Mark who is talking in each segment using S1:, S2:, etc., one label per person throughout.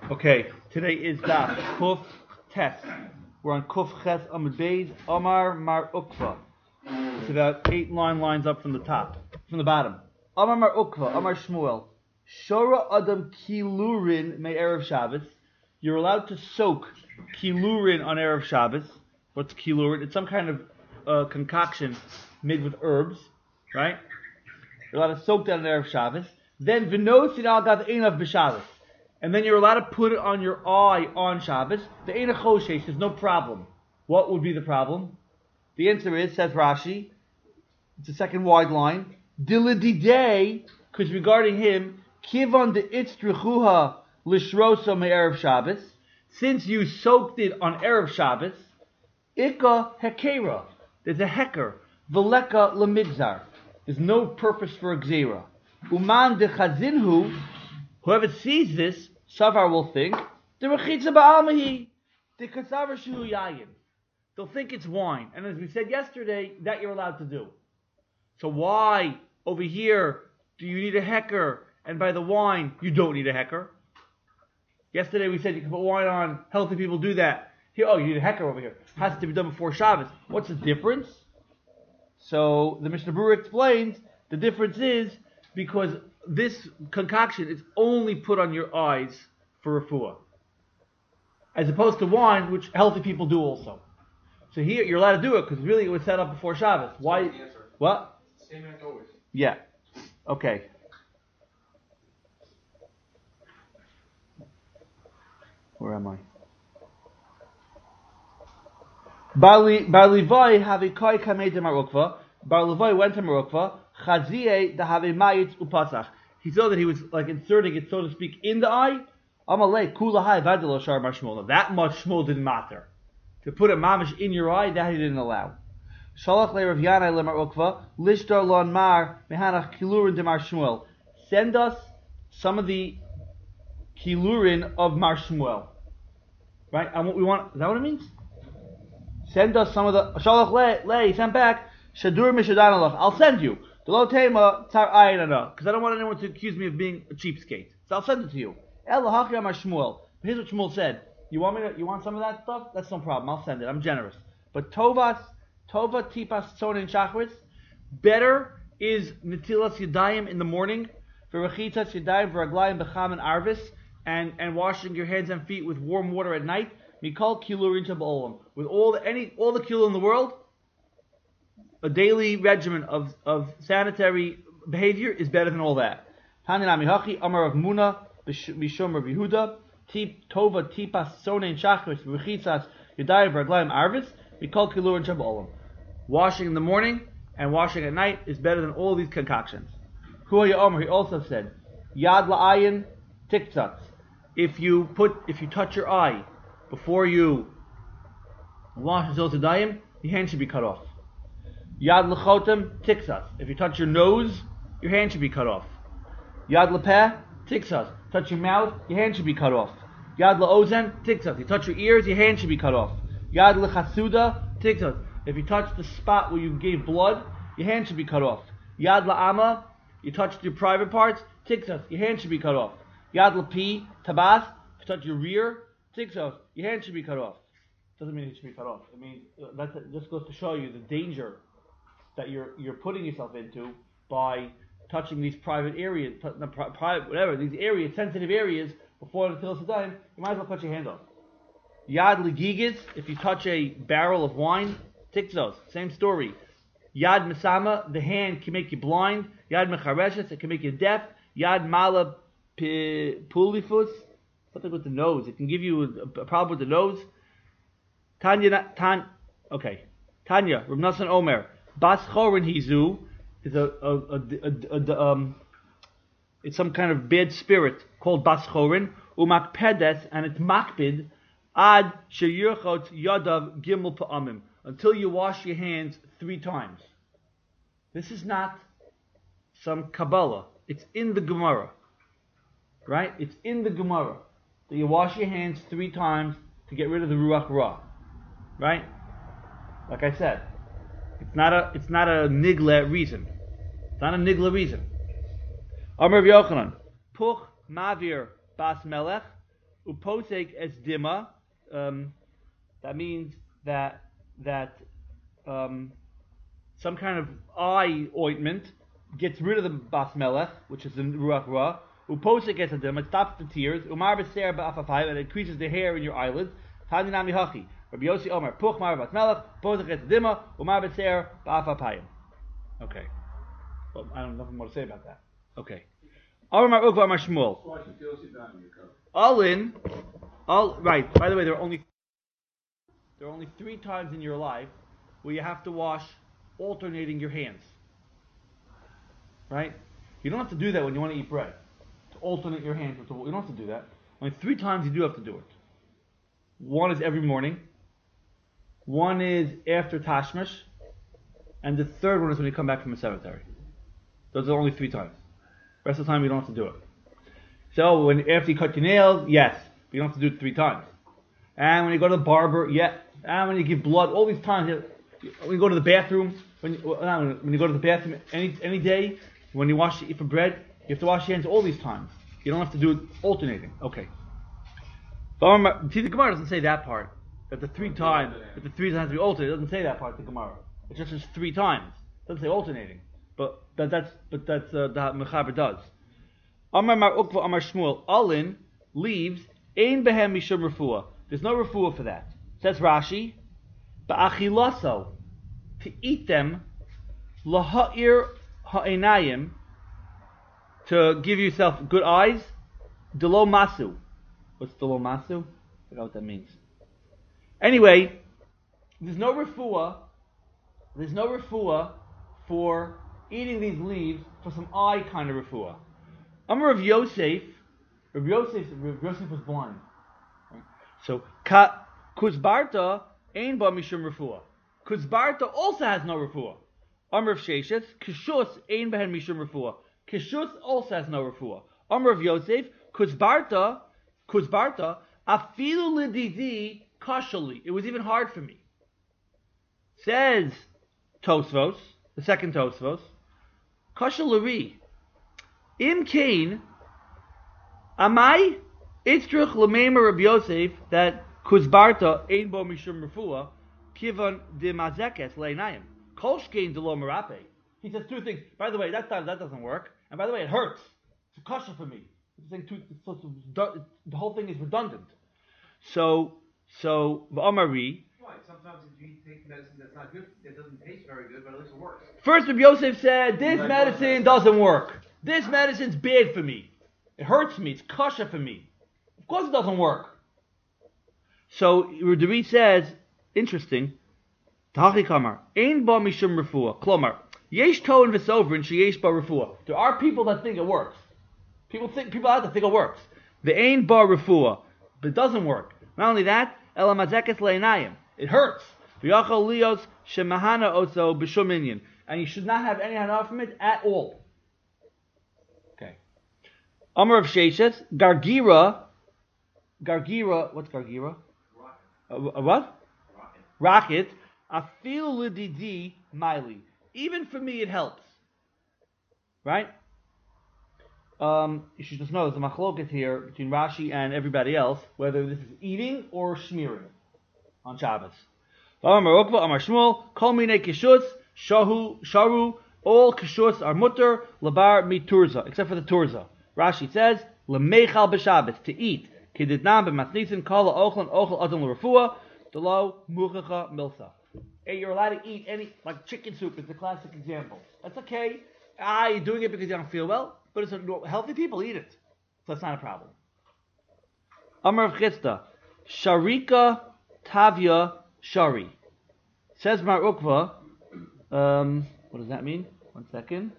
S1: Okay, today is Daf Kuf Tes. We're on Kuf Ches Amud Beis Amar Mar Ukva. It's about 8-9 lines up from the bottom. Amar Mar Ukva, Amar Shmuel. Shora Adam Kilurin Me Erev Shabbos. You're allowed to soak Kilurin on Erev Shabbos. What's Kilurin? It's some kind of concoction made with herbs, right? You're allowed to soak that on Erev Shabbos. Then V'nosin Al Gad Einav B'Shabbos. And then you're allowed to put it on your eye on Shabbos. The Eina Choshesh, there's no problem. What would be the problem? The answer is, says Rashi, it's the second wide line, Dilididei, because regarding him, Kivon de Itztrichuha Lishrosa Me Erev Shabbos, since you soaked it on Erev Shabbos, Ika Hekera, there's a heker, Veleka Lemidzar, there's no purpose for a Gzera. Uman de Chazinhu, whoever sees this, Savar will think, the Rechitza Ba'almahi, the Kasavar Shu Yayin. They'll think it's wine. And as we said yesterday, that you're allowed to do. So why, over here, do you need a hecker, and by the wine, you don't need a hecker? Yesterday we said you can put wine on, healthy people do that. Here, you need a hecker over here. It has to be done before Shabbos. What's the difference? So the Mishnah Berurah explains, the difference is, because this concoction is only put on your eyes for refuah, as opposed to wine, which healthy people do also. So here you're allowed to do it because really it was set up before Shabbos. Why? What?
S2: Same as always.
S1: Yeah. Okay. Where am I? Bar Levi have a kai kamei de Marukva. Bar Levi went to Marukva. Chazie da have mayitz upasach. He saw that he was like inserting it, so to speak, in the eye. Amalei kula hai vadelo shar mashmol. That much shmol didn't matter. To put a mamish in your eye, that he didn't allow. Shalach le Rav Yanai le Marukva lishtar lon mar mehanach kilurin de Mar Shmuel. Send us some of the kilurin of Mar Shmuel. Right? And what we want, is that what it means? Send us some of the Shalach le send back shadur mishadan alach. I'll send you. Because I don't want anyone to accuse me of being a cheapskate. So I'll send it to you. Here's what Shmuel said. You want some of that stuff? That's no problem. I'll send it. I'm generous. But Tova tipas tzon and shachris. Better is netilas yadayim in the morning, for rechitas yadayim v'raglayim b'cham and arvis, and washing your hands and feet with warm water at night. Mikol kilurin ba'olam. With all the kilul in the world, a daily regimen of sanitary behavior is better than all that. Haninami hachi amar of Muna b'shum Rav Yehuda tova tipas sonein shachris v'chitzas yadayim v'raglayim arvis mikol kilur and washing in the morning and washing at night is better than all these concoctions. Huaya Omer, he also said yad la'ayin tiktzatz. If you touch your eye before you wash the yadayim, your hand should be cut off. Yad lechotem tiksas. If you touch your nose, your hand should be cut off. Yad lepeh tiksas. Touch your mouth, your hand should be cut off. Yad leozen tiksas. You touch your ears, your hand should be cut off. Yad lechasuda tiksas. If you touch the spot where you gave blood, your hand should be cut off. Yad la'ama. You touched your private parts, tiksas. Your hand should be cut off. Yad lepi tabas. If you touch your rear, tiksas. Your hand should be cut off. Doesn't mean it should be cut off. It means just goes to show you the danger that you're putting yourself into by touching these private areas, these areas, sensitive areas, before the Netilas Yadayim, you might as well cut your hand off. Yad legigis, if you touch a barrel of wine, tikzos, same story. Yad mesama, the hand can make you blind. Yad mechareshes, it can make you deaf. Yad mala pulifus, something with the nose, it can give you a problem with the nose. Tanya, Rav Nassan Omer, Bas chorin hizu is it's some kind of bad spirit called bas chorin. Umakpedes, and it's makpid ad sheyirchot yadav gimel pa'amim, until you wash your hands 3 times. This is not some Kabbalah. It's in the Gemara, right? It's in the Gemara that you wash your hands 3 times to get rid of the ruach ra, right? Like I said. It's not a nigla reason. It's not a nigla reason. Amar Yochanan, Puch Mavir Bas Melech uposek es dima. That means that some kind of eye ointment gets rid of the basmelech, which is the ruach ra. Uposek es dima. It stops the tears. Umar b'ser ba'afafayim, and it increases the hair in your eyelids. Hadinami hachi. Rabbi Yossi Omer puch mar basmelech. Uposek es dima. Umar b'ser ba'afafayim. Okay. Well, I don't have nothing more to say about that. Okay. Amar Ukva Amar Shmuel. Right. By the way, there are only 3 times in your life where you have to wash alternating your hands. Right? You don't have to do that when you want to eat bread. To alternate your hands. You don't have to do that. Only 3 times you do have to do it. One is every morning. One is after Tashmish. And the third one is when you come back from the cemetery. Those are only 3 times. The rest of the time you don't have to do it. So after you cut your nails, yes. But you don't have to do it 3 times. And when you go to the barber, yeah. And when you give blood, all these times, when you go to the bathroom, when you go to the bathroom any day, when you wash for bread, you have to wash your hands all these times. You don't have to do it alternating. Okay. See, the Gemara doesn't say that part. That the 3 times have to be alternated. It doesn't say that part in the Gemara. It just says 3 times. It doesn't say alternating. But that's the Mechaber does. Amar Mar Ukva Amar Shmuel Alin leaves ein behem mishum refuah. There's no refuah for that. Says Rashi, ba'achilaso, to eat them, laha'ir ha'enayim, to give yourself good eyes, delo masu. What's delo masu? I forgot what that means. Anyway, there's no refuah for eating these leaves for some eye kind of refuah. Amar Rav Yosef was blind. Right? So, Kuzbarta ain ba mishum refuah. Kuzbarta also has no refuah. Amar Rav Sheshes, Kishus ain behen mishum refuah. Kishus also has no refuah. Amar Rav Yosef, Kuzbarta, afilu lididi kashali. It was even hard for me. Says Tosfos, the second Tosfos, Kashalari, Im Kain, Amai, Itzrich Lamemer Rabbi Yosef, that Kuzbarta, Ein Bo Mishum Refuah, Kivan de Mazekes Leinayim, Kolshkein de Lo Merape. He says 2 things. By the way, that doesn't work. And by the way, it hurts. It's a kasha for me. The whole thing is redundant. So V'amari.
S2: Sometimes if you take medicine that's not good, it doesn't taste very good, but at least it works.
S1: First, Rabbi Yosef said, this medicine doesn't work. This medicine's bad for me. It hurts me. It's kasha for me. Of course it doesn't work. So, Rudari says, interesting, Tahachi Kamar, Ein ba mishum refuah. Klomar, yesh toin v'sovrin sheyesh ba refuah. There are people that think it works. People out there think it works. The Ein ba refuah. But it doesn't work. Not only that, Ela mazekes leinayim. It hurts. And you should not have any hana from it at all. Okay. Amar of Sheshes, Gargira, what's Gargira? What? Rocket. Afil lididi maili. Even for me it helps. Right? You should just know there's a machloket here between Rashi and everybody else, whether this is eating or smearing on Shabbos. Amar Ukva, Amar Shmuel, Kol Minei Kishus, Sharu, all Kishus are mutter, Labar miturza, except for the turza. Rashi says, Lemechal b'Shabbos, to eat, Kididnam b'Masnisin, Kala Ochlan, Ochel Adam l'Refua, Delo Muchacha Milsa. Hey, you're allowed to eat any, like chicken soup is the classic example. That's okay. You're doing it because you don't feel well, but it's healthy people eat it. So that's not a problem. Amar of Chisda, Sharika Tavya Shari. Says Mar Ukva, what does that mean? 1 second.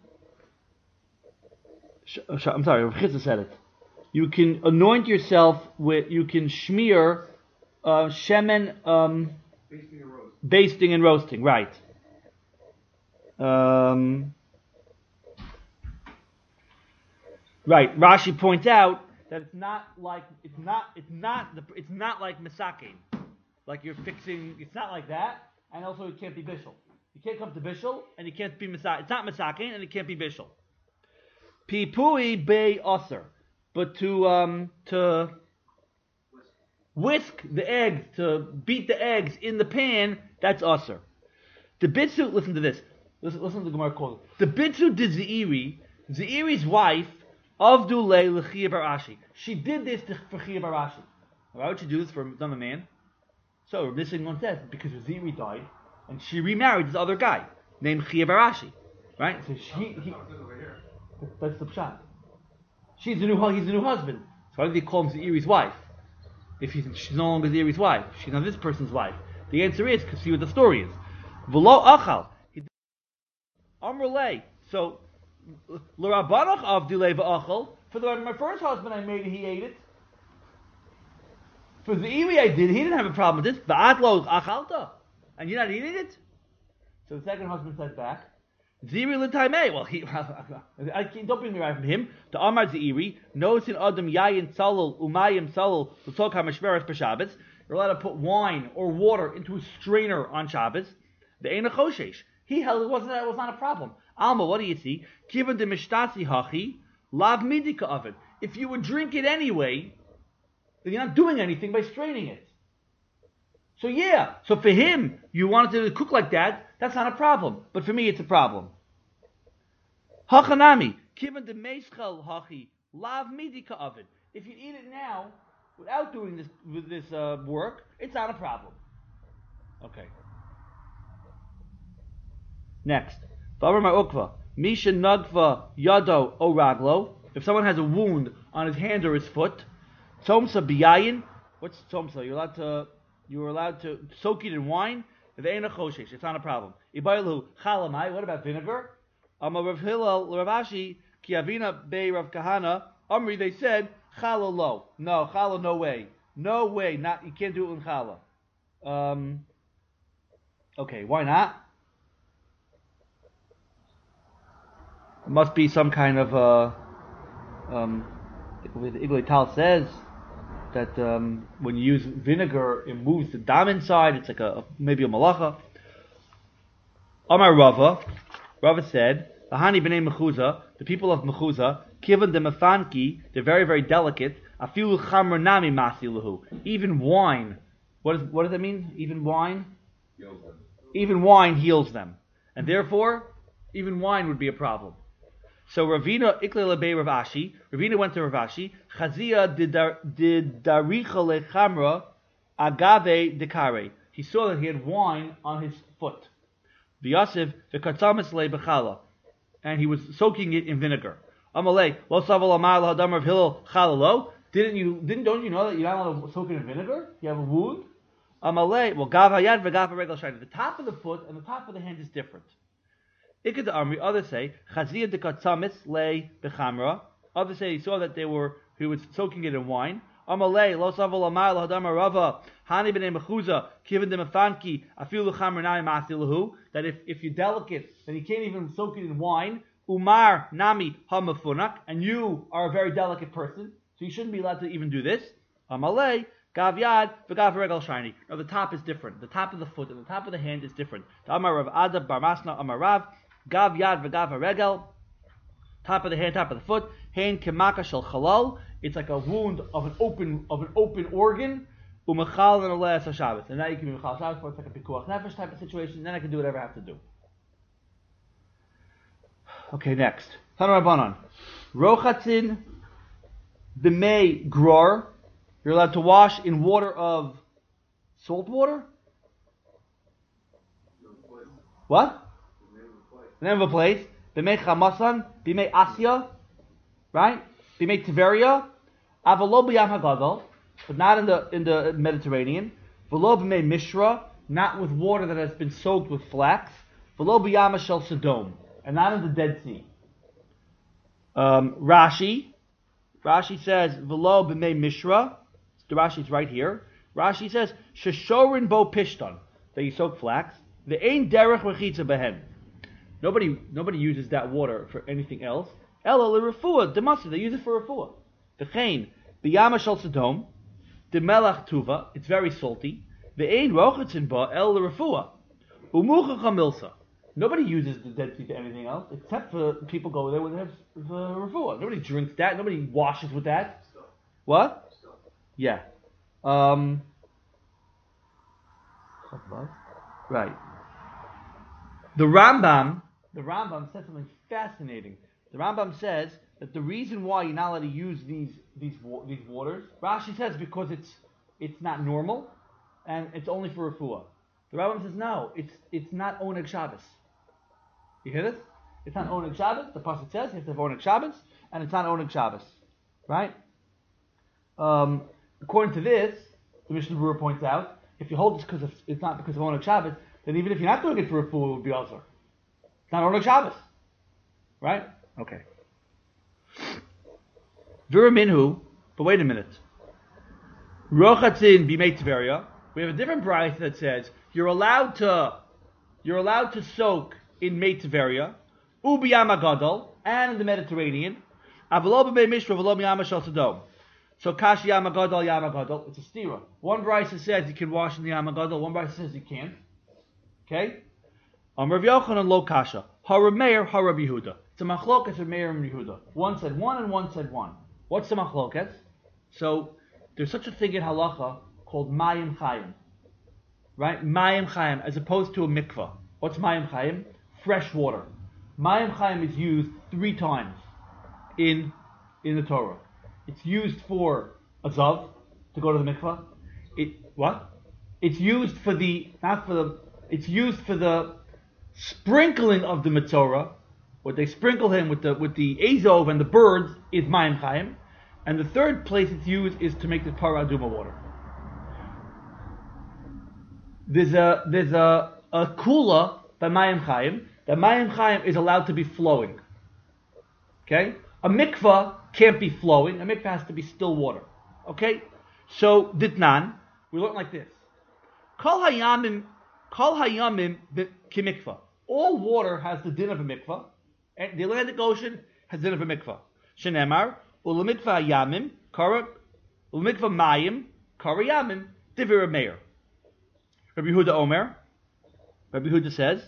S1: I'm sorry, Rav Chisda said it. You can anoint yourself you can smear shemen, basting and roasting, right. Right, Rashi points out that it's not like misakin. Like you're fixing, it's not like that, and also it can't be bishul. You can't come to bishul, and you can't be misakin. It's not misakin, and it can't be bishul. Pipui bei aser, but to whisk the eggs, to beat the eggs in the pan, that's usher. The Bitsu, listen to this. Listen to the Gemara calls it. The Bitsu did Zeiri's wife, Avdulay L'Chia Barashi. She did this for Chia Barashi. Why would she do this for another man? So this thing one says because Zeiri died, and she remarried this other guy named Chia Barashi, right? So that's the pshat. He's the new husband. So why do they call him Zeiri's wife? If she's no longer Zeiri's wife, she's not this person's wife. The answer is because see what the story is. V'lo achal. Amrulay. So l'rabanach avdilei v'achal. For my first husband, I made it. He ate it. For Zeiri, I did. He didn't have a problem with this. V'atlo achalta, and you're not eating it. So the second husband said back. Zeiri l'taimei. Well, don't bring me right from him. The Amar Zeiri knows in Adam yayin tzalul umayim tzalul l'tok hamashveres b'Shabbos. You're allowed to put wine or water into a strainer on Shabbos. The Eina Choshesh. He held it was not a problem. Alma, what do you see? Given the mishtasi hachi lav midika of it. If you would drink it anyway, then you're not doing anything by straining it. So yeah, so for him, you wanted to cook like that, that's not a problem. But for me, it's a problem. Hachanami, given the meischel hachi, lav midika of it. If you eat it now, without doing this work, it's not a problem. Okay. Next. Misha nagva yado o raglo. If someone has a wound on his hand or his foot, Tomsa biyayin. What's Tomsa? You're allowed to soak it in wine. It's not a problem. Ibaylu chalamai. What about vinegar? Rav Hillel, Rav Ashi, Kiavina Bey Rav Kahana, Amri. They said chala lo. No chala. No way. No way. Not you can't do it in chala. Okay. Why not? It must be some kind of the Iglay Tal says that when you use vinegar, it moves the dam inside. It's like maybe a malacha. Amar Rava said, "Lahani b'nei Mechuza, the people of Mechuza, kivan de mefanki, they're very very delicate. Afilu chamr nami masi lahu. Even wine. What does that mean? Even wine. Even wine heals them, and therefore, even wine would be a problem." So Ravina Iklele Bey Rav Ashi. Ravina went to Rav Ashi. Chazia did daricha lechamra agave dekare. He saw that he had wine on his foot. V'yasiv v'kartzamis le bechala, and he was soaking it in vinegar. Amalei lo saval amar lahadam Rav Hillel chalalo. Don't you know that you're not allowed to soak it in vinegar? You have a wound. Amalei well gav hayad v'gav regal shayna. The top of the foot and the top of the hand is different. Ikad Amri, others say, Chaziyah de Katzamis lay bechamra. Others say he saw that he was soaking it in wine. Amalei, lo saval amar lahadam Rava, hani b'nei Mechuza, kiven de mefanki, afilu chamra nami masilahu. That if you're delicate, then you can't even soak it in wine. Umar nami hamafunak, and you are a very delicate person, so you shouldn't be allowed to even do this. Amalei, gav yad v'gav regal shiny. Now the top is different. The top of the foot and the top of the hand is different. The Amar Rav Ada Bar Masna Amar Rav. Gav yad v'gav haregel, top of the hand, top of the foot. Hand kemaka shel chalal. It's like a wound of an open organ. Umechal and aleh Shabbos. And now you can be mechal Shabbos for it's like a pikuach nefesh type of situation. Then I can do whatever I have to do. Okay, next. Tanu Rabbanan. Rochatzin b'mei gror. You're allowed to wash in water of salt water. What? The name of a place. B'mei Chamasan, B'mei Asya, right? B'mei Tiveria, Avalo b'Yam HaGadol, but not in the Mediterranean. V'lo b'mei Mishra, not with water that has been soaked with flax. V'lo b'Yam Shel Sodom, and not in the Dead Sea. Rashi says V'lo b'mei Mishra. The Rashi's right here. Rashi says Sheshorin bo Pishton, that you soak flax. The Ein Derech Rechitza Behen. Nobody uses that water for anything else. Ela l'refuah demasi. They use it for refuah. V'chein b'yama shel Sodom demelach tuva. It's very salty. Ve'ein rochatzin ba el l'refuah umucha chamilsa. Nobody uses the Dead Sea for anything else except for people go there when they have refuah. Nobody drinks that. Nobody washes with that. What? Yeah. Right. The Rambam says something fascinating. The Rambam says that the reason why you're not allowed to use these waters, Rashi says because it's not normal, and it's only for refuah. The Rambam says no, it's not Oneg Shabbos. You hear this? It's not Oneg Shabbos. The pasuk says you have to have Oneg Shabbos, and it's not Oneg Shabbos, right? According to this, the Mishnah Berurah points out, if you hold this because it's not because of Oneg Shabbos, then even if you're not doing it for refuah, it would be also. It's not Oneg Shabbos, right? Okay. Vira minhu, but wait a minute. Rochatzin b'mei Tveria. We have a different brayth that says you're allowed to soak in Mei Tveria, ubiyam hagadol, and in the Mediterranean. Avalo b'mei Mishra, avalo miyam shel Sodom. So kash yam hagadol, yam hagadol. It's a stira. One brayth says you can wash in the yam hagadol. One brayth says you can't. Okay. Rav Yochanan lo kasha. Harav Meir, Harav Yehuda. It's a machlokas of Meir and Yehuda. One said one and one said one. What's the machlokas? So there's such a thing in halacha called mayim chayim, right? Mayim chayim, as opposed to a mikvah. What's mayim chayim? Fresh water. Mayim chayim is used 3 times in the Torah. It's used for a zav to go to the mikvah. It's used for it's used for the sprinkling of the Metzorah. What they sprinkle him with the azov and the birds is mayim chayim, and the third place it's used is to make the parah aduma water. There's a kula by mayim chayim. That mayim chayim is allowed to be flowing. Okay, a mikvah can't be flowing. A mikvah has to be still water. Okay, so ditnan we learn like this: kol hayamim kimikvah. All water has the din of a mikvah. And the Atlantic Ocean has din of a mikvah. Shenemar ulamikvah yamim kara ulamikvah mayim kara yamim divir meir. Rabbi Yehuda Omer. Rabbi Yehuda says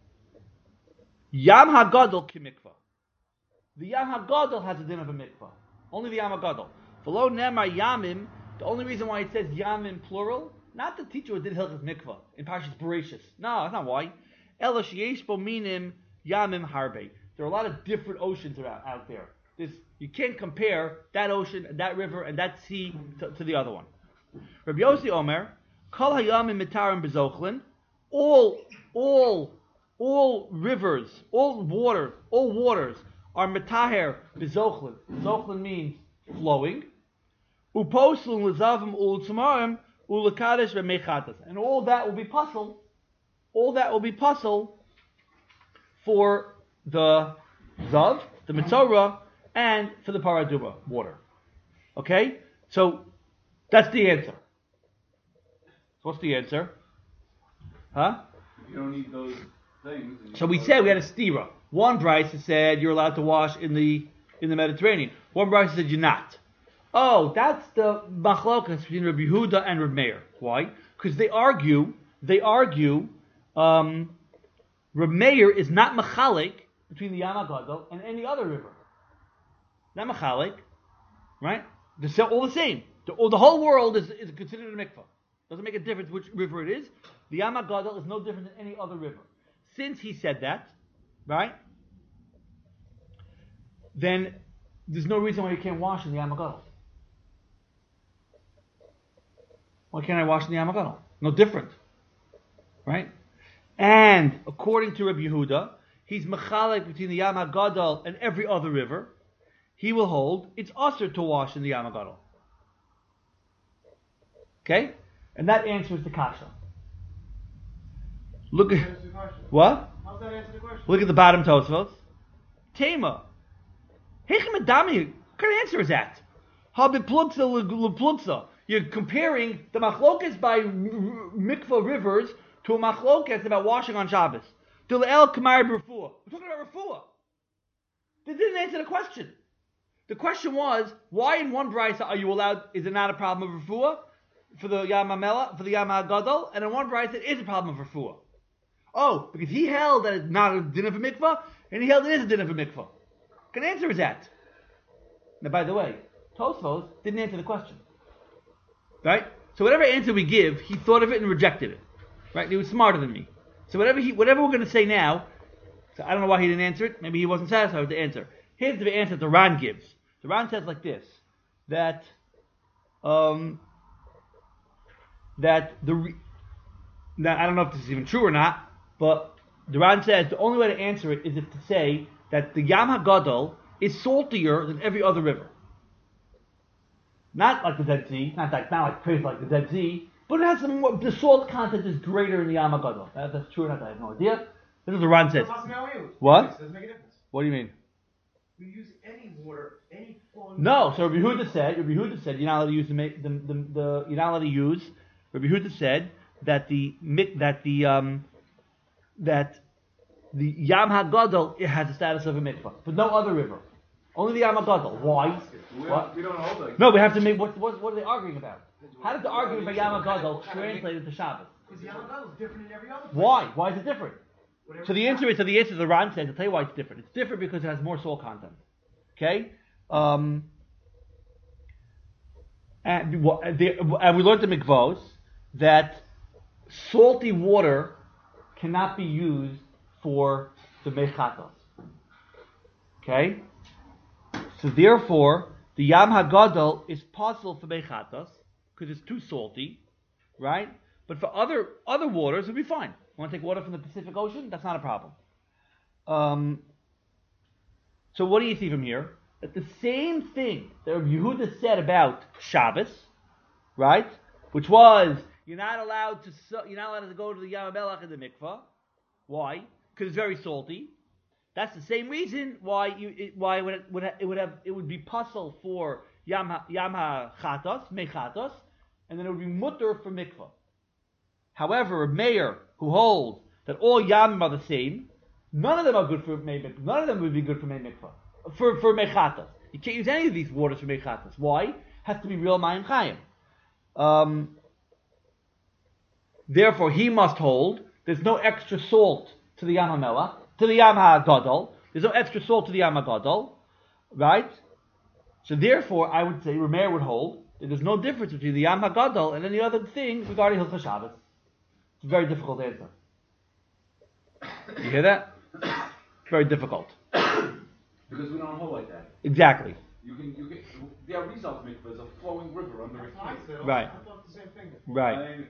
S1: Yam hagadol kimikvah. The Yam hagadol has a din of a mikvah. Only the Yam hagadol. V'lo nemar yamim. The only reason why it says yamim plural, not the teacher who did Hilchos mikvah in Parshas Bereshis. No, that's not why. Ela sheyesh bo minim yamim harbe. There are a lot of different oceans out there. You can't compare that ocean, that river, and that sea to the other one. Rabbi Yossi Omer, Kol hayamim mitarim bezochlin. All rivers, all waters are mitaher bezochlin. Bezochlin means flowing. Uposlun lezavim ulutzamarim ulakadesh v'mechatas. And all that will be puzzle. All that will be puzzle for the zav, the Metzorah, and for the paraduma water. Okay? So that's the answer. So what's the answer? Huh?
S3: You don't need those things.
S1: So we said we had a stira. One brayse said you're allowed to wash in the Mediterranean. One brayse said you're not. Oh, that's the machlokas between Rabbi Yehuda and Rabbi Meir. Why? Because they argue. Rabbi Meir is not machalik between the Yam HaGadol and any other river. Not machalik, right? They're all the same. The whole world is considered a mikvah. Doesn't make a difference which river it is. The Yam HaGadol is no different than any other river. Since he said that, right? Then there's no reason why you can't wash in the Yam HaGadol. Why can't I wash in the Yam HaGadol? No different, right? And according to Rabbi Yehuda, he's mechalik between the Yam HaGadol and every other river. He will hold it's usher to wash in the Yam HaGadol. Okay, and that answers the kasha. Look at what?
S2: How's that answer the question?
S1: Look at the bottom Tosfos. Tema. Hechem adami. What kind of answer is that? Habiplutza leplutza. You're comparing the machlokas by mikvah rivers to a machlokas about washing on Shabbos. Til el kamar b'refuah. We're talking about refuah. They didn't answer the question. The question was, why in one brayse are you allowed? Is it not a problem of refuah for the Yam HaMela, for the Yam HaGadol, and in one brayse it is a problem of refuah? Oh, because he held that it's not a din of a mikvah, and he held it is a din of a mikvah. What kind of answer is that? Now, by the way, Tosfos didn't answer the question. Right? So whatever answer we give, he thought of it and rejected it. Right? He was smarter than me. So whatever we're going to say now, so I don't know why he didn't answer it. Maybe he wasn't satisfied with the answer. Here's the answer the Ran gives. The Ran says like this, that now I don't know if this is even true or not, but the Ran says the only way to answer it is if to say that the Yam HaGadol is saltier than every other river. Not like the Dead Sea, not like crazy like the Dead Sea, but it has some more, the salt content is greater in the Yam HaGadol. That's true or not, I have no idea. This is what the Ran says. What?
S2: Doesn't make a difference.
S1: What do you mean?
S2: We use any water, any flowing.
S1: No, so Rabbi Huda said you're not allowed to use you're not allowed to use. Rabbi Huda said that the Yam HaGadol, it has the status of a mikvah, but no other river. Only the Yam HaGadol. Why?
S3: We don't hold like
S1: No, we have to make. What are they arguing about? How does the argument about Yam HaGadol translate into Shabbos?
S2: Because Yam HaGadol is different in every other place.
S1: Why? Why is it different?
S2: Whatever
S1: So the answer is the Ran says. I'll tell you why it's different. It's different because it has more salt content. Okay. And we learned in Mikvos that salty water cannot be used for the mechatos. Okay? So therefore, the Yam HaGadol is possible for mechatos because it's too salty, right? But for other waters, it'll be fine. You want to take water from the Pacific Ocean? That's not a problem. So what do you see from here? That the same thing that Rabbi Yehuda said about Shabbos, right? Which was you're not allowed to go to the Yam HaMelech in the mikvah. Why? Because it's very salty. That's the same reason why it would be puzzle for Yam HaChatos, Mechatos, and then it would be mutter for mikvah. However, a mayor who holds that all Yamim are the same, none of them are good for Mei Mikvah. None of them would be good for Mei Mikvah. For Mechatos. You can't use any of these waters for Mechatos. Why? It has to be real Mayim Chayim. Therefore, he must hold there's no extra salt to the Yam HaMelech, to the Yam HaGadol. There's no extra salt to the Yam HaGadol. Right? So therefore, I would say, Rameir would hold that there's no difference between the Yam HaGadol and any other thing regarding Hilchos Shabbos. It's a very difficult answer. You hear that? Very difficult.
S3: because we don't hold like that.
S1: Exactly.
S3: You can the Arizal mikvah is a flowing river under a cave.
S1: Right.
S2: I thought the same thing.
S1: Right.
S3: I mean,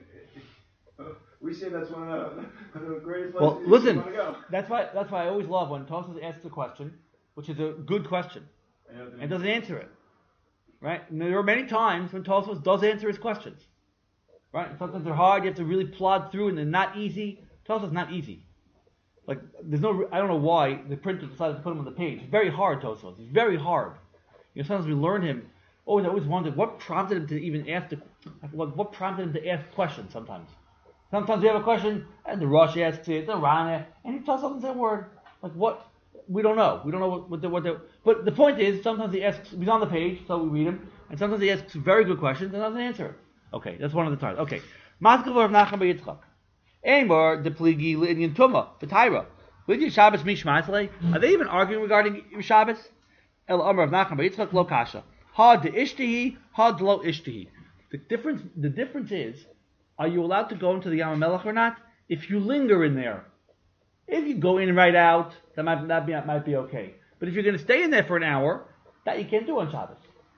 S3: we say that's one of the greatest places
S1: Well,
S3: you
S1: listen.
S3: want to go.
S1: That's why I always love when Tosfos asks a question, which is a good question, and doesn't answer it. Right? And there are many times when Tosfos does answer his questions. Right? And sometimes they're hard. You have to really plod through, and they're not easy. Tosfos is not easy. Like there's no. I don't know why the printer decided to put him on the page. It's very hard, Tosfos. It's very hard. You know, sometimes we learn him. I always wondered what prompted him to even ask what prompted him to ask questions. Sometimes we have a question, and the Rosh asks it, the Rana, and he tells something that word. Like what? We don't know. We don't know what the. But the point is, sometimes he asks. He's on the page, so we read him, and sometimes he asks very good questions and doesn't answer it. Okay, that's one of the times. Okay, Maskav of Nachman Yitzchak. Amor the pligi Linyan Tuma B'Taira. Linyan Shabbos Mishmaslei. Are they even arguing regarding Shabbos? El Amor of Nachman Yitzchak Lo Kasha. Ha de Ishtihi, ha de Lo Ishtihi. The difference is, are you allowed to go into the Yam HaMelech or not? If you linger in there. If you go in and right out, that might be okay. But if you're going to stay in there for an hour, that you can't do on Shabbos.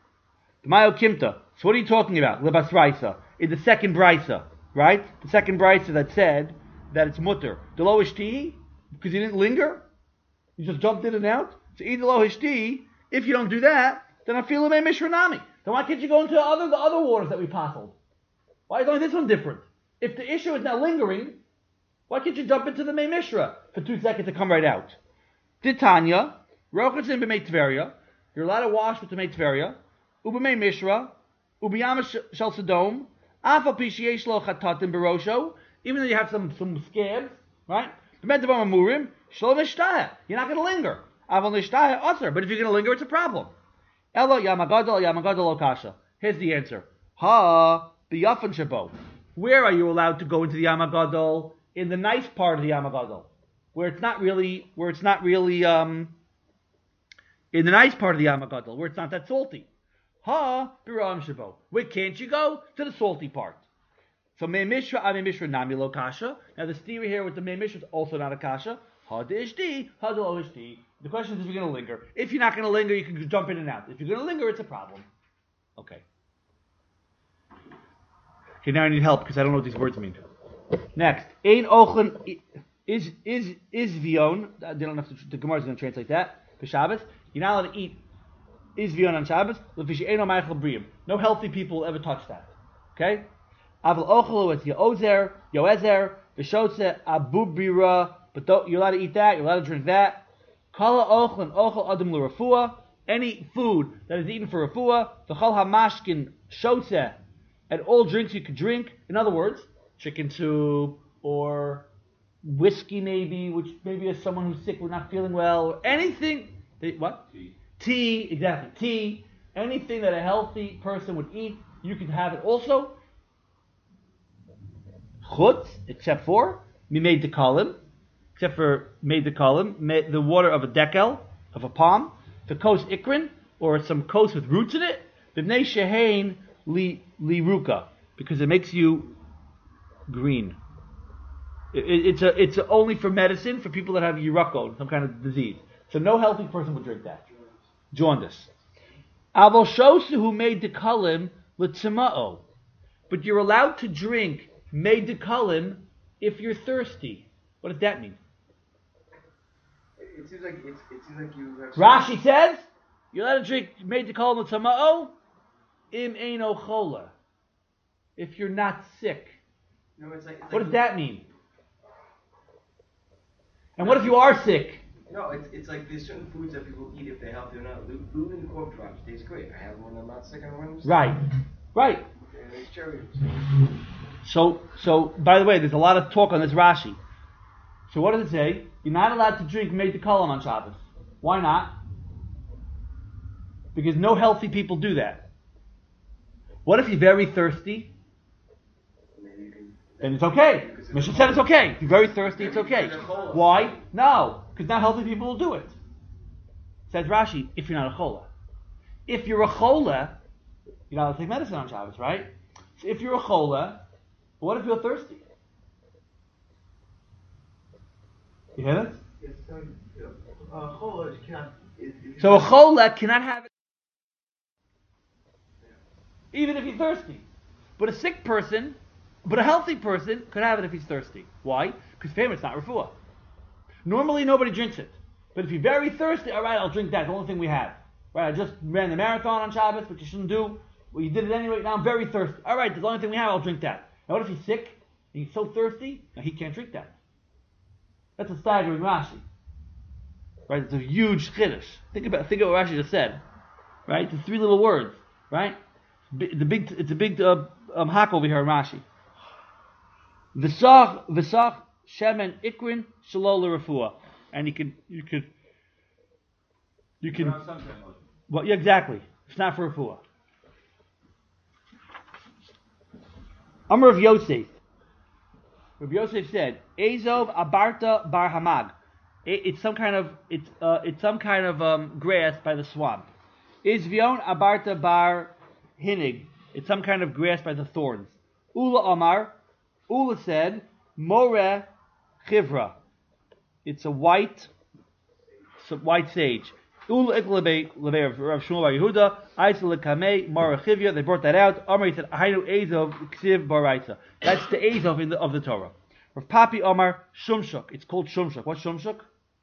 S1: The Mayo Kimta. So what are you talking about? Lebas Raisa. In the second Brisa, right? The second Brisa that said that it's mutter. The Lo Ishtihi, because you didn't linger, you just jumped in and out. So either Lo Ishtihi, if you don't do that, then I feel a Mishranami. Then why can't you go into the other waters that we passed? Why is only this one different? If the issue is now lingering, why can't you jump into the Mei Mishra for 2 seconds to come right out? Titania, Rochatzin b'Mei Tveria, you're allowed to wash with the Mei Tveria, Ub'Mei Mishra, Ub'Yama Shel Sodom, Afal Pishiyesh Lo Chatatim Barosho, even though you have some scabs, right? B'Metavam Amurim, Shalom Nishtaya, you're not going to linger. Aval Nishtaya, Usher, but if you're going to linger, it's a problem. Elo Yamagadol Okasha. Here's the answer. Ha, B'Yafan Shabo. Where are you allowed to go into the Yamagadol? In the nice part of the Yamagadol, where it's not really in the nice part of the Yamagadol, where it's not that salty. Ha biram shabo. Where can't you go? To the salty part. So Mei Mishra, Ame Mishra, Nami Lo Kasha. Now the theory here with the Mei Mishra is also not a Kasha. Ha de ishti, ha de lo ishti. The question is if you're going to linger. If you're not going to linger, you can jump in and out. If you're going to linger, it's a problem. Okay. Okay, now I need help because I don't know what these words mean. Next, Ein Ochen is Vion. They don't have to, the Gemara is going to translate that for Shabbos. You're not allowed to eat is Vion on Shabbos. No healthy people will ever touch that. Okay? Aval Ochelu is Yoezer, Vishotze, Abubira. But you're allowed to eat that. You're allowed to drink that. Kala Ochlen Ochel Adam L'Rafua. Any food that is eaten for Rafua. V'chol HaMashkin Shotze. And all drinks you could drink. In other words, chicken soup or whiskey maybe, which maybe is someone who's sick, we're not feeling well, or anything. What? Tea, exactly. Tea. Anything that a healthy person would eat, you could have it also. Chutz, except for mimei dekalim, except for mei dekalim, the water of a dekel, of a palm, the kos ikrin, or some kos with roots in it, b'nei shehein li ruka, because it makes you green. It's only for medicine for people that have urako, some kind of disease. So no healthy person would drink that. Jaundice. Avol shosu who made dekalim l'tzima'o, but you're allowed to drink made dekalim if you're thirsty. What does that mean?
S3: It seems like you have.
S1: Rashi says you're allowed to drink made dekalim l'tzima'o im eino chola. If you're not sick.
S3: No, it's
S1: what does that mean? And what if you are sick?
S3: No, it's like there's certain foods that people eat if they're healthy or not. Food and corn drops tastes great. I have one when I'm not sick. I have one when I'm sick.
S1: Right.
S3: And it's cherry.
S1: So by the way, there's a lot of talk on this Rashi. So what does it say? You're not allowed to drink made dekalim on Shabbos. Why not? Because no healthy people do that. What if you're very thirsty? Then it's okay. Mishnah said it's okay. If you're very thirsty, it's okay. Why? No, because not healthy people will do it. Says Rashi, if you're not a chola. If you're a chola, you're not allowed to take medicine on Shabbos, right? So if you're a chola, what if you're thirsty? You hear that?
S2: Yes, chola cannot.
S1: So a chola cannot have it even if he's thirsty. But a sick person, but a healthy person could have it if he's thirsty. Why? Because for him it's not refuah. Normally nobody drinks it. But if you're very thirsty, alright, I'll drink that. The only thing we have. Right, I just ran the marathon on Shabbos, which you shouldn't do. Well, you did it anyway. Now I'm very thirsty. Alright, the only thing we have, I'll drink that. Now what if he's sick and he's so thirsty? Now he can't drink that. That's a staggering Rashi. Right, it's a huge chiddush. Think of what Rashi just said. Right, it's 3 little words. Right, it's a big hak over here in Rashi. V'sach shemen ikrin shalol l'refua, and you can. Well, yeah, exactly. It's not for refua. Amar of Yosef. Rabbi Yosef said, "Ezov abarta bar hamag." It's some kind of grass by the swamp. Izvion abarta bar hinig. It's some kind of grass by the thorns. Ula Amar. Ula said, More chivra. It's a white sage. Ula iklebe Rav Shmuel bar Yehuda. Aisa lekamei More chivya. They brought that out. Amar said, Hainu Ezov ksiv baraisa. That's the Ezov of the Torah. Rav Papi Amar shumshuk. It's called shumshuk. What's shumshuk?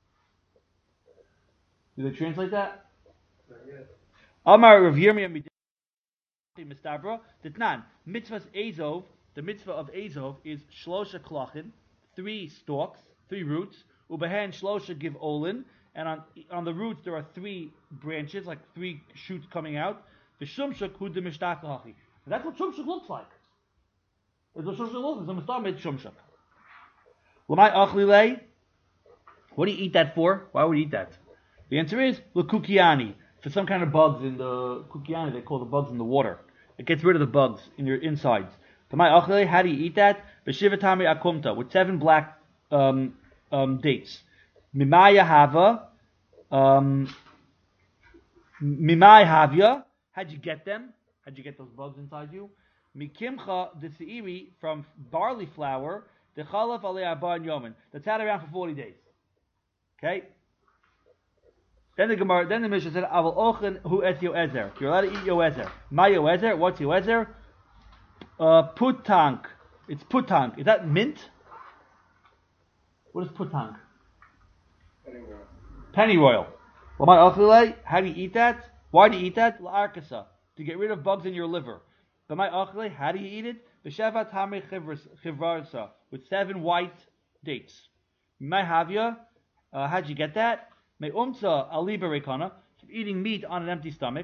S1: Do they translate that? Amar Rav Yirmiyah Mistabra. Ditnan mitzvahs Ezov. The mitzvah of Ezov is shlosha klachin, 3 stalks, 3 roots. Ubehen shlosha give olin, and on the roots there are 3 branches, like 3 shoots coming out. The shumshuk hu de mishtakachi. That's what shumshuk looks like. That's what shumshuk looks like. So made shumshuk. Lamai achlilei. What do you eat that for? Why would you eat that? The answer is l'kukiani. For some kind of bugs in the kukiani, they call the bugs in the water. It gets rid of the bugs in your insides. How do you eat that? B'shivatami akumta, with 7 black dates. Mimaya hava, mimai havya. How'd you get them? How'd you get those bugs inside you? Mikimcha the seiri from barley flour, the chalaf alei arba yomin. That's had around for 40 days. Okay. Then the Mishnah said, "Aval ochen hu et yoezer." You're allowed to eat yoezer. My yoezer. What's yoezer? Putank. It's putank. Is that mint? What is putank? Penny royal. How do you eat that? Why do you eat that? La'arkasa, to get rid of bugs in your liver. How do you eat it? B'shevat hamri chivrarsa, with 7 white dates. How'd you get that? Me'umtza aliba rekana, from eating meat on an empty stomach.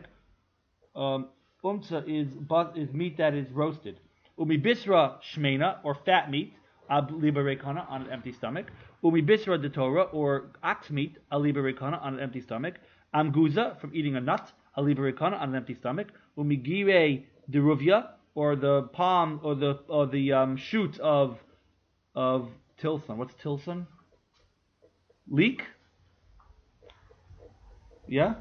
S1: Umtza is meat that is roasted. Umi bisra shmeina, or fat meat, aliba rekana, on an empty stomach. Umi bisra de Torah, or ox meat, aliba rekana, on an empty stomach. Amguza, from eating a nut, aliba rekana, on an empty stomach. Umi gire de ruvia, or the palm, or the shoot of tilson. What's tilson? Leek? Yeah?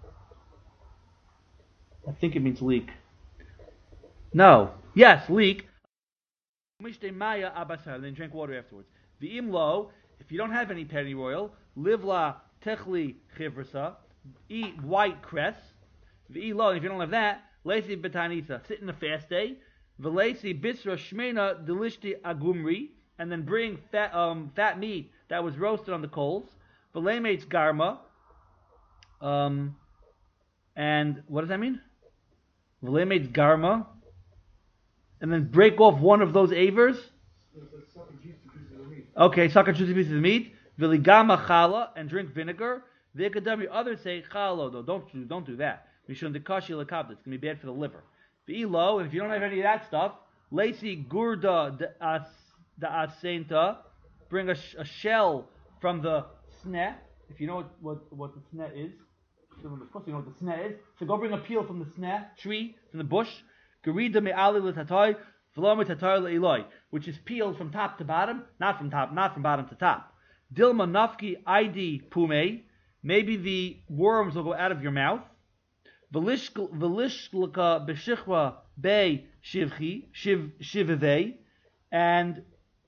S1: I think it means leek. No. Yes, leek. Then drink water afterwards. V'im lo, if you don't have any pennyroyal, livla techli chivrasa, eat white cress. V'i lo, if you don't have that, lesi betanisa, sit in a fast day. V'lesi bisra shmena delishti agumri, and then bring fat meat that was roasted on the coals. V'lemetz garma, and what does that mean? V'lemetz garma, and then break off one of those avers. Okay, suck a juicy piece of meat. V'ligama chala, and drink vinegar. V'ikadami, others say chalo, though don't do that. Mishun dekashi lekabda, it's going to be bad for the liver. V'ilo, and if you don't have any of that stuff, lesi gurda da asenta, bring a shell from the sneh. If you know what the sneh is, of course you know what the sneh is. So go bring a peel from the sneh tree, from the bush. Gerida me'ali l'tatoi, v'lo me'tatoi le'iloi, which is peeled from top to bottom, not from bottom to top. Dilma nafki ID pume, maybe the worms will go out of your mouth. V'lishklaka b'shichwa bei shivivei, and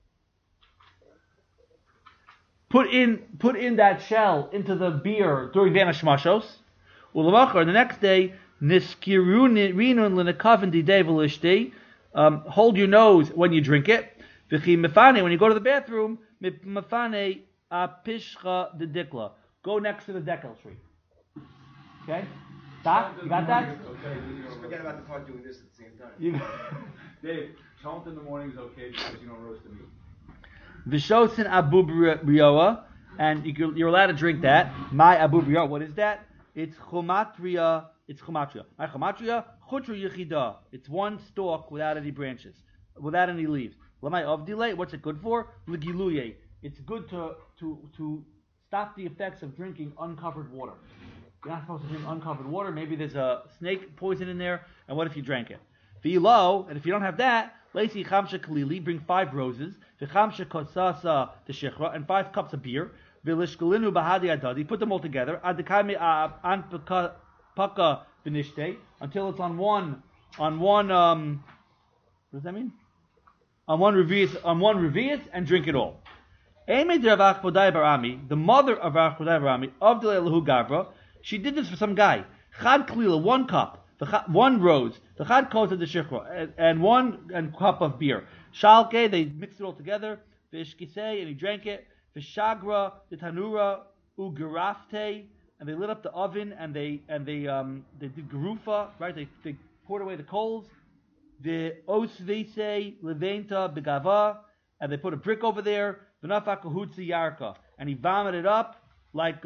S1: put in that shell into the beer during Vanish Mashos. Ulamachar, the next day, niskirinun l'nekaven didei v'lishtei, hold your nose when you drink it. V'chi mefane, when you go to the bathroom, mefane apishcha de dikla, go next to the dekel tree. Okay? Doc, you got that?
S3: Okay. Just forget about the part doing this at the same time.
S4: Dave, chomp in the morning is okay because you don't roast the meat.
S1: Vishosin abu brioa, and you're allowed to drink that. My abu brioa, what is that? It's chomatria. My chomatria, chutru yechida. It's one stalk without any branches, without any leaves. Lamai avdile, what's it good for? Legiluye. It's good to stop the effects of drinking uncovered water. You're not supposed to drink uncovered water. Maybe there's a snake poison in there, and what if you drank it? V'ilo, and if you don't have that, Lacey chamsha kalili, bring 5 roses, v'chamsha kosasa teshikra, and 5 cups of beer, v'lishkalinu bahadi adadi, put them all together, adikami an paka v'nishte, until it's on one, what does that mean? On one revius, and drink it all. Emed Rav Achbodai Barami, the mother of Rav Achbodai Barami, of the Lahu Gabra, she did this for some guy. Chad Kalila, 1 cup, 1 rose, the Chad Kosa de Shikra, and 1 cup of beer. Shalke, they mixed it all together. Vishkisei, and he drank it. Vishagra, the Tanura, Ugarafte, and they lit up the oven, and they did garufa, right? They poured away the coals. The Osvese, Leventa, Begava, and they put a brick over there. V'nafakahutzi yarka, and he vomited up like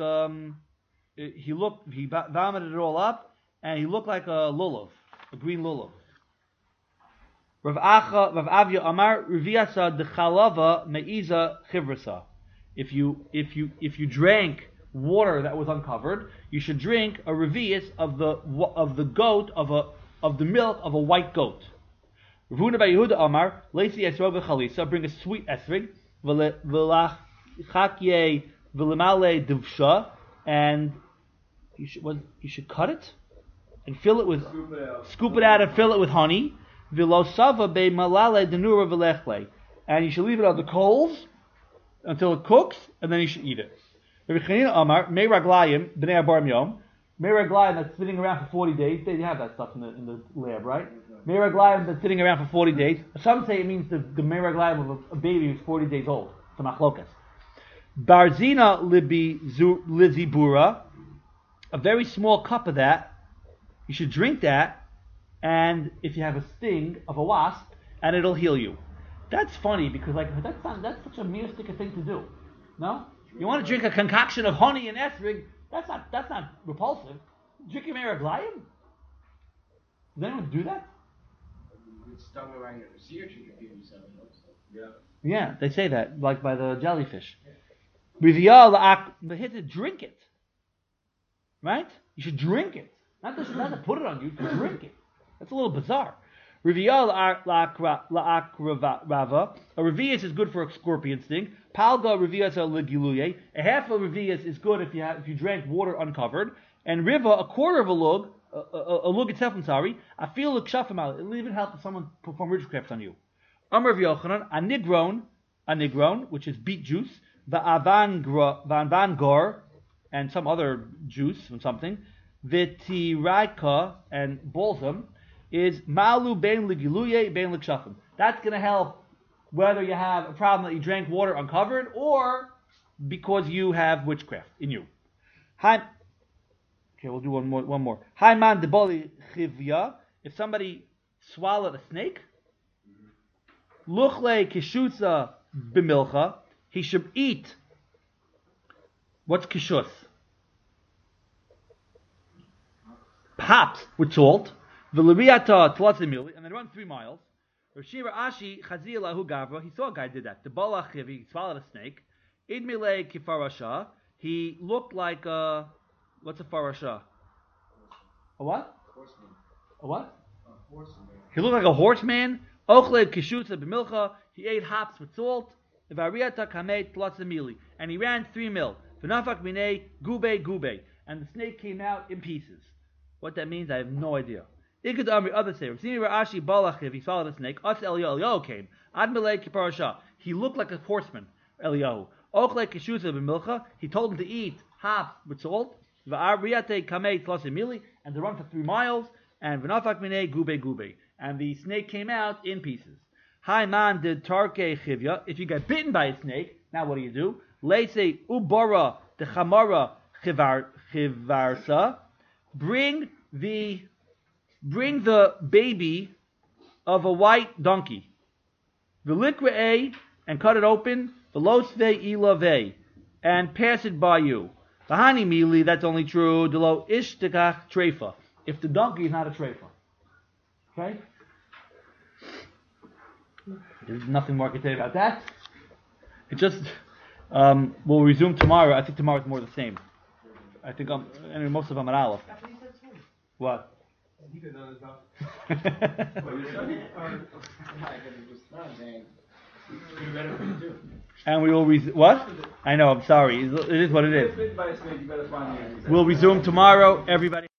S1: he vomited it all up, and he looked like a lulav, a green lulav. Rav Avya Amar Ruviasa de Chalava Meiza Chivrasa. If you drank water that was uncovered, you should drink a revius of the goat of the milk of a white goat. Ravuna by Yehuda Amar Lacey Esrog Chalisa, bring a sweet esrig. V'lachakye v'lemale divsha, and you should cut it. and fill it with,
S4: Scoop it out
S1: and fill it with honey. Vilosava be malale denura v'lechle, and you should leave it on the coals until it cooks, and then you should eat it. Rabbi Chanina Amar, Mei Raglayim b'nei Abar Yom. Mei Raglayim that's sitting around for 40 days. They have that stuff in the lab, right? Mei Raglayim that's sitting around for 40 days. Some say it means the Mei Raglayim of a baby who's 40 days old. It's a machlokas. Barzina lizibura, a very small cup of that. You should drink that, and if you have a sting of a wasp, and it'll heal you. That's funny because that's such a mystic thing to do. No, you want to drink a concoction of honey and esrig. That's not repulsive. Drinking meraglayim. Does anyone do that?
S3: It's stung around your sea urchin can feel yourself.
S1: Yeah, they say that, like by the jellyfish. The hit to drink it. Right? You should drink it. Not to put it on you, to drink it. That's a little bizarre. Riviyah la'akrava. A revius is good for a scorpion sting. Palga revius legiluye. A half of revius is good if you drank water uncovered. And riva, a quarter of a lug itself, I feel it'll even help if someone perform witchcraft on you. Amar v'yochanan, a nigron, which is beet juice, v'avan gor, and some other juice from something, v'tiraika, and balsam, is malu bein legiluye bein l'kshafim. That's going to help whether you have a problem that you drank water uncovered or because you have witchcraft in you. Okay, we'll do one more. Haiman deboli chivya. If somebody swallowed a snake, luchle kishutza b'milcha, he should eat. What's kishus? Hops with salt. V'liriata tlatzimili, and then run 3 miles. Rashira Ashi Chazia Lahu Gavra. He saw a guy did that. The Balach he swallowed a snake. Idmile Kifarasha. He looked like what's a farasha? A what?
S3: Horseman.
S1: A what?
S3: A horseman.
S1: He looked like a horseman. Ochle kishutza b'milcha. He ate hops with salt. V'ariata kamei tlatzimili, and he ran 3 mil. V'nafak minei gube, and the snake came out in pieces. What that means, I have no idea. Ikad Amri, other say, Rashi Balachiv, he swallowed a snake. Us Eliyahu came. Admele Kiparasha, he looked like a horseman. Eliyahu. Ochle Kishutza b'milcha, he told him to eat hops with salt. V'ariate kamei tlasimili, and to run for 3 miles. And v'nafak minei gube, and the snake came out in pieces. Hai man did tarke chivya. If you get bitten by a snake, now what do? Leise ubara de chamara chivarsa. Bring the baby of a white donkey. V'likre'e, and cut it open. V'losve ilave, and pass it by you. V'hani mili, that's only true. Delo ishtekach treifa, if the donkey is not a treifa. Okay? There's nothing more I can tell you about that. It just, we'll resume tomorrow. I think tomorrow is more the same. I think most of them are Aleph. What? And we will what? I know. I'm sorry. It is what it is. We'll resume tomorrow. Everybody.